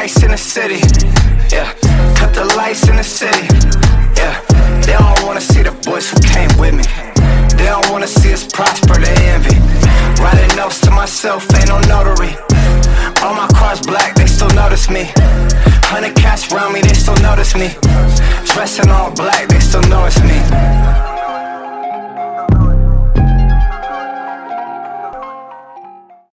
lights in the city. Yeah, cut the lights in the city. Yeah, they don't wanna see the boys who came with me. They don't wanna see us prosper, they envy. Writing notes to myself, ain't no notary. All my cars black, they still notice me. 100 cats around me, they still notice me. Dressing all black, they still notice me.